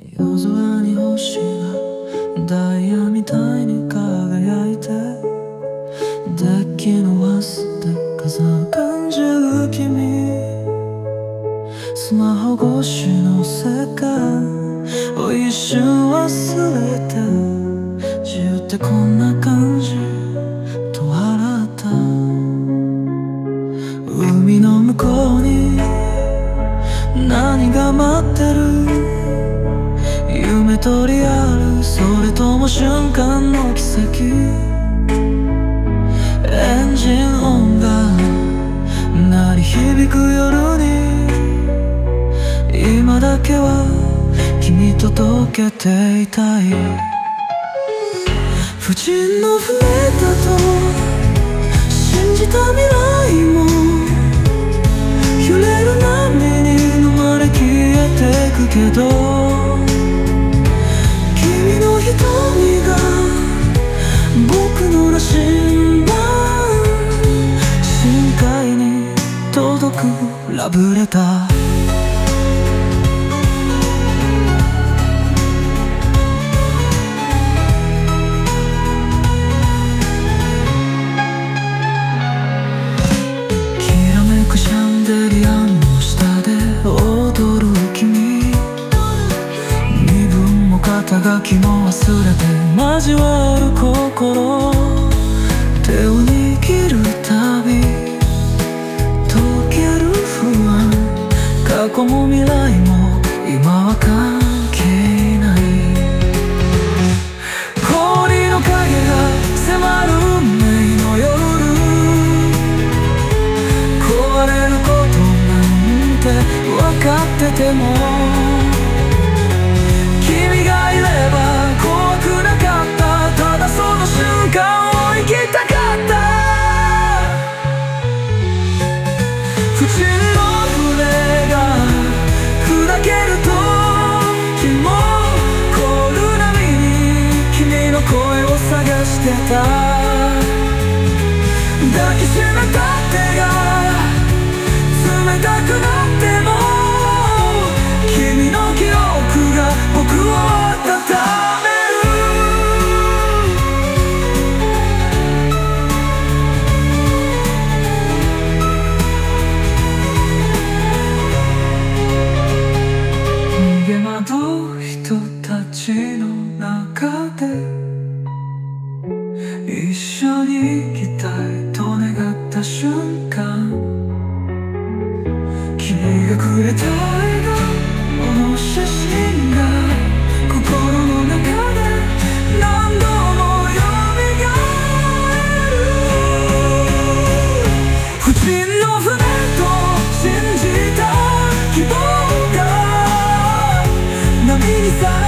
夜空に星がダイヤみたいに輝いて、デッキのワスで風を感じる君、スマホ越しの世界を一瞬忘れて、自由ってこんな感じと笑った。海の向こうに何が待ってる、夢とリアル、それとも瞬間の奇跡。エンジン音が鳴り響く夜に、今だけは君と溶けていたい。不沈の船だと信じた未来も、揺れる波に飲まれ消えてくけど、君の瞳が僕の羅針盤、深海に届くラブレター。シャンデリアの下で踊る君、身分も肩書きも忘れて交わる心、手を握るたび溶ける不安、過去も未来も今は関係ない。氷の影が迫る運命の夜、壊れることなんて分かってても、君がいれば怖くなかった、ただその瞬間を生きたかった。不沈の船が砕ける時も、凍る波に君の声を探してた。抱きしめた手が冷たくなっても、君の記憶が僕を温める。逃げ惑う人たちの中で、一緒に行きたいと願った瞬間、君がくれた笑顔の写真が心の中で何度も蘇る。不沈の船と信じた希望が波にさ